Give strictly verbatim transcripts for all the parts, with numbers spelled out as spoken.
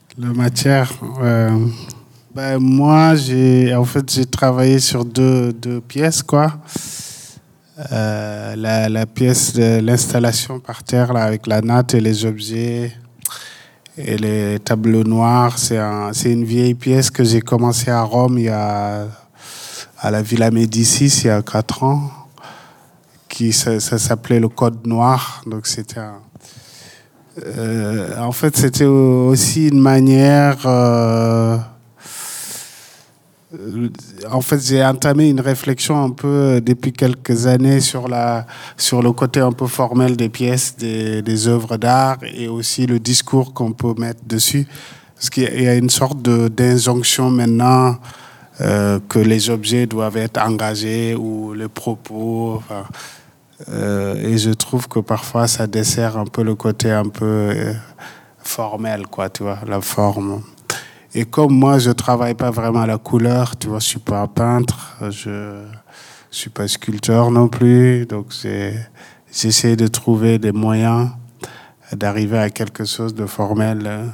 La matière. Euh, ben, moi, j'ai en fait j'ai travaillé sur deux, deux pièces quoi. Euh, la, la pièce de l'installation par terre là, avec la natte et les objets et les tableaux noirs, c'est un, c'est une vieille pièce que j'ai commencé à Rome il y a à la Villa Médicis il y a quatre ans, qui ça, ça s'appelait le Code Noir. Donc c'était un, euh, en fait c'était aussi une manière euh, en fait, j'ai entamé une réflexion un peu depuis quelques années sur la sur le côté un peu formel des pièces, des, des œuvres d'art et aussi le discours qu'on peut mettre dessus, parce qu'il y a une sorte de d'injonction maintenant euh, que les objets doivent être engagés ou les propos. Enfin, euh, et je trouve que parfois ça dessert un peu le côté un peu euh, formel, quoi, tu vois, la forme. Et comme moi, je travaille pas vraiment la couleur, tu vois, je suis pas un peintre, je, je suis pas sculpteur non plus, donc j'ai, j'essaie de trouver des moyens d'arriver à quelque chose de formel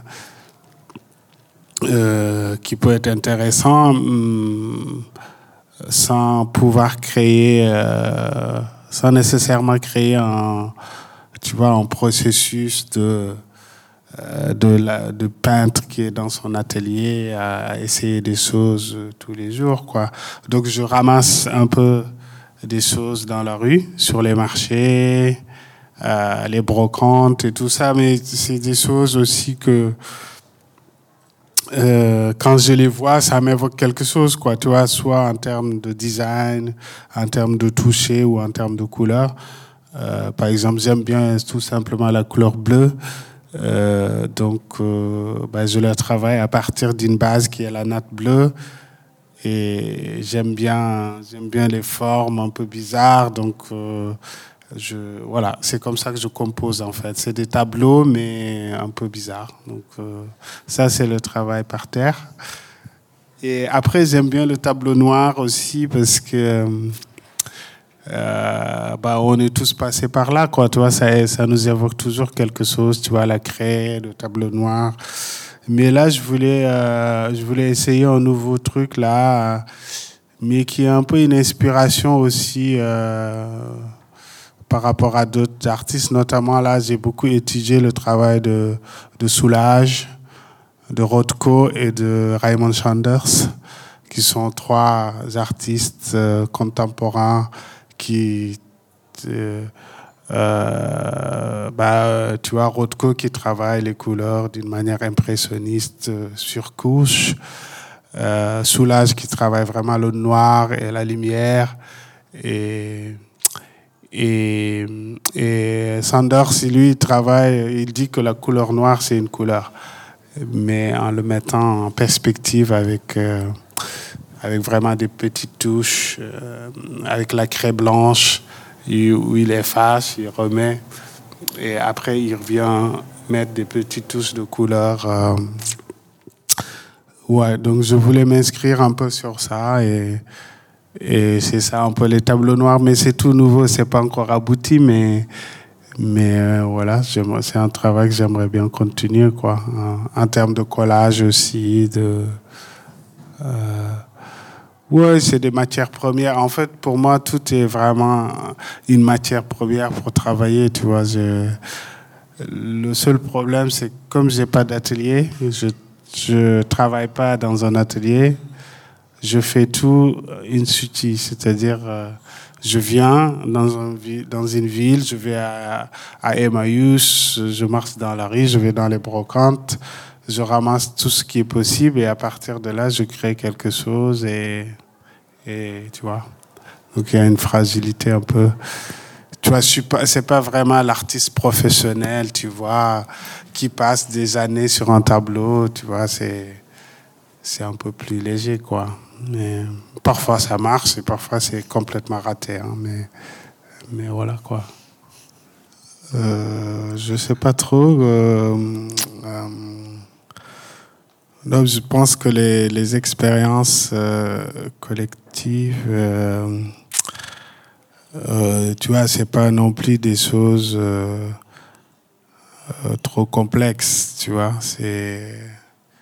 euh, qui peut être intéressant hum, sans pouvoir créer, euh, sans nécessairement créer un, tu vois, un processus de de, la, de peintre qui est dans son atelier à essayer des choses tous les jours, quoi. Donc je ramasse un peu des choses dans la rue, sur les marchés, euh, les brocantes et tout ça, mais c'est des choses aussi que euh, quand je les vois, ça m'évoque quelque chose, quoi, tu vois, soit en termes de design, en termes de toucher ou en termes de couleur. Euh, par exemple, j'aime bien tout simplement la couleur bleue. Euh, donc, euh, ben, je le travaille à partir d'une base qui est la natte bleue. Et j'aime bien, j'aime bien les formes un peu bizarres. Donc, euh, je, voilà, c'est comme ça que je compose en fait. C'est des tableaux, mais un peu bizarres. Donc, euh, ça, c'est le travail par terre. Et après, j'aime bien le tableau noir aussi parce que Euh, bah, on est tous passés par là, quoi. Tu vois, ça, ça nous évoque toujours quelque chose. Tu vois, la craie, le tableau noir. Mais là, je voulais, euh, je voulais essayer un nouveau truc là, euh, mais qui est un peu une inspiration aussi euh, par rapport à d'autres artistes. Notamment là, j'ai beaucoup étudié le travail de, de Soulage, de Rothko et de Raymond Sanders, qui sont trois artistes euh, contemporains qui euh, euh, bah, tu vois, Rothko qui travaille les couleurs d'une manière impressionniste euh, sur couche, euh, Soulage qui travaille vraiment le noir et la lumière, et, et, et Sanders, lui, il travaille, il dit que la couleur noire, c'est une couleur, mais en le mettant en perspective avec... Euh, avec vraiment des petites touches, euh, avec la craie blanche, où il efface, il remet, et après il revient mettre des petites touches de couleur. Euh, ouais, donc je voulais m'inscrire un peu sur ça, et, et c'est ça un peu les tableaux noirs, mais c'est tout nouveau, c'est pas encore abouti, mais, mais euh, voilà, c'est un travail que j'aimerais bien continuer, quoi, en, en termes de collage aussi, de... Euh, Oui, c'est des matières premières. En fait, pour moi, tout est vraiment une matière première pour travailler, tu vois. Je... Le seul problème, c'est que comme j'ai pas d'atelier, je je travaille pas dans un atelier, je fais tout in situ, c'est-à-dire euh, je viens dans, un, dans une ville, je vais à, à Emmaüs, je marche dans la rue, je vais dans les brocantes, je ramasse tout ce qui est possible et à partir de là, je crée quelque chose et Et tu vois, donc il y a une fragilité un peu. Tu vois, je suis pas, c'est pas vraiment l'artiste professionnel, tu vois, qui passe des années sur un tableau, tu vois, c'est, c'est un peu plus léger, quoi. Mais parfois ça marche et parfois c'est complètement raté, hein, mais, mais voilà, quoi. Euh, je sais pas trop. Euh, euh, donc je pense que les, les expériences euh, collectives. Euh, Euh, tu vois, c'est pas non plus des choses euh, euh, trop complexes, tu vois. C'est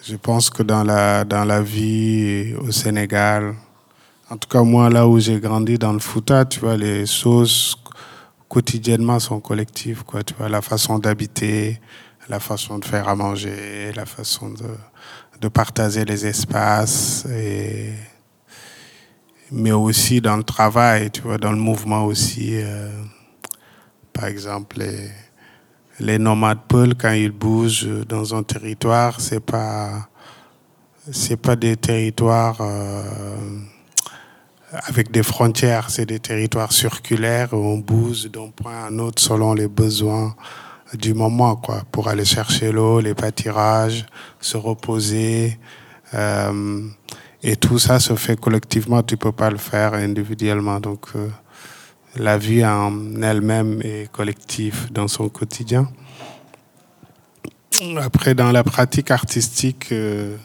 Je pense que dans la, dans la vie au Sénégal, en tout cas moi là où j'ai grandi dans le Fouta, tu vois, les choses quotidiennement sont collectives, quoi. Tu vois, la façon d'habiter, la façon de faire à manger, la façon de, de partager les espaces, et, mais aussi dans le travail, tu vois, dans le mouvement aussi. Euh, par exemple, les, les nomades peuls, quand ils bougent dans un territoire, c'est pas, c'est pas des territoires euh, avec des frontières, c'est des territoires circulaires où on bouge d'un point à un autre selon les besoins du moment, quoi, pour aller chercher l'eau, les pâtirages, se reposer. Euh, et tout ça se fait collectivement, tu peux pas le faire individuellement. Donc, euh, la vie en elle-même est collective dans son quotidien. Après, dans la pratique artistique, euh,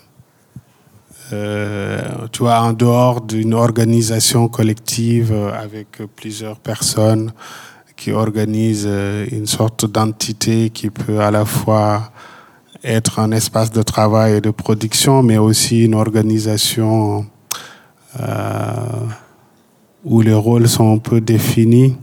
euh, tu vois, en dehors d'une organisation collective avec plusieurs personnes qui organisent une sorte d'entité qui peut à la fois être un espace de travail et de production, mais aussi une organisation euh, où les rôles sont un peu définis.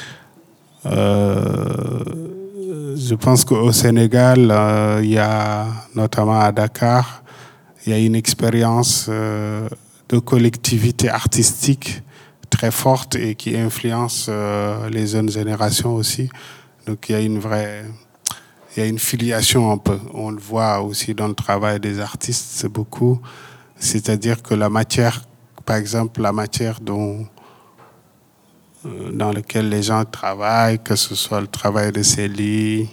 Euh, je pense qu'au Sénégal, euh, il y a, notamment à Dakar, il y a une expérience euh, de collectivité artistique très forte et qui influence euh, les jeunes générations aussi. Donc il y a une vraie, il y a une filiation un peu. On le voit aussi dans le travail des artistes, c'est beaucoup. C'est-à-dire que la matière, par exemple, la matière dont dans lequel les gens travaillent, que ce soit le travail de Célie,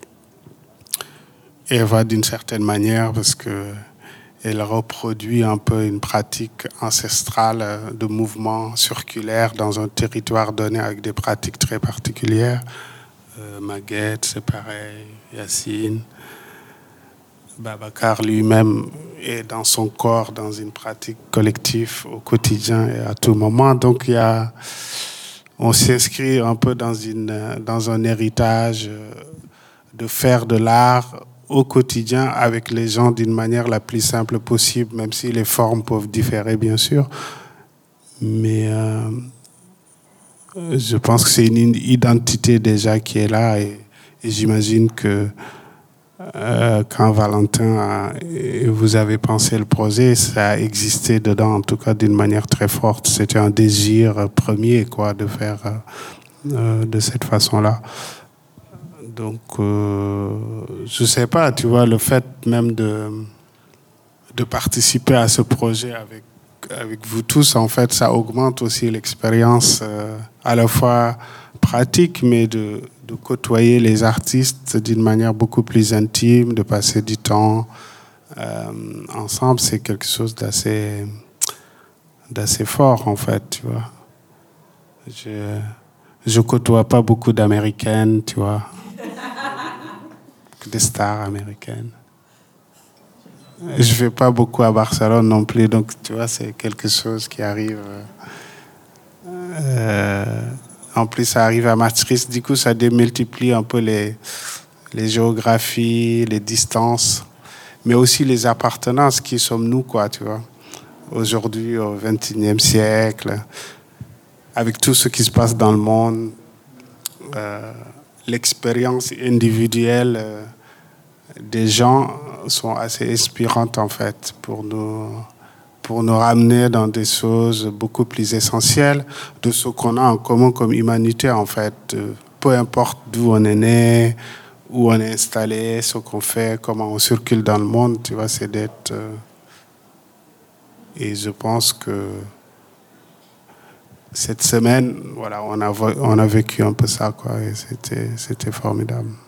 Eva d'une certaine manière, parce que elle reproduit un peu une pratique ancestrale de mouvement circulaire dans un territoire donné avec des pratiques très particulières. Euh, Maguette, c'est pareil, Yacine. Babacar lui-même est dans son corps, dans une pratique collective au quotidien et à tout moment. Donc il y a, on s'inscrit un peu dans, une, dans un héritage de faire de l'art au quotidien avec les gens d'une manière la plus simple possible, même si les formes peuvent différer, bien sûr. Mais euh, je pense que c'est une identité déjà qui est là, et, et j'imagine que euh, quand Valentin a, et vous avez pensé le projet, ça a existé dedans, en tout cas d'une manière très forte. C'était un désir premier, quoi, de faire euh, de cette façon-là. Donc, euh, je ne sais pas, tu vois, le fait même de, de participer à ce projet avec, avec vous tous, en fait, ça augmente aussi l'expérience euh, à la fois pratique, mais de, de côtoyer les artistes d'une manière beaucoup plus intime, de passer du temps euh, ensemble. C'est quelque chose d'assez, d'assez fort, en fait, tu vois. Je ne côtoie pas beaucoup d'Américaines, tu vois. Des stars américaines. Je ne vais pas beaucoup à Barcelone non plus, donc tu vois, c'est quelque chose qui arrive. Euh, en plus, ça arrive à Maastricht, du coup, ça démultiplie un peu les, les géographies, les distances, mais aussi les appartenances. Qui sommes-nous, quoi, tu vois, aujourd'hui, au vingt et unième siècle, avec tout ce qui se passe dans le monde, euh, l'expérience individuelle euh, des gens sont assez inspirantes, en fait, pour nous, pour nous ramener dans des choses beaucoup plus essentielles de ce qu'on a en commun comme humanité, en fait. Peu importe d'où on est né, où on est installé, ce qu'on fait, comment on circule dans le monde, tu vois, c'est d'être... Euh... Et je pense que cette semaine, voilà, on a, on a vécu un peu ça, quoi, et c'était, c'était formidable.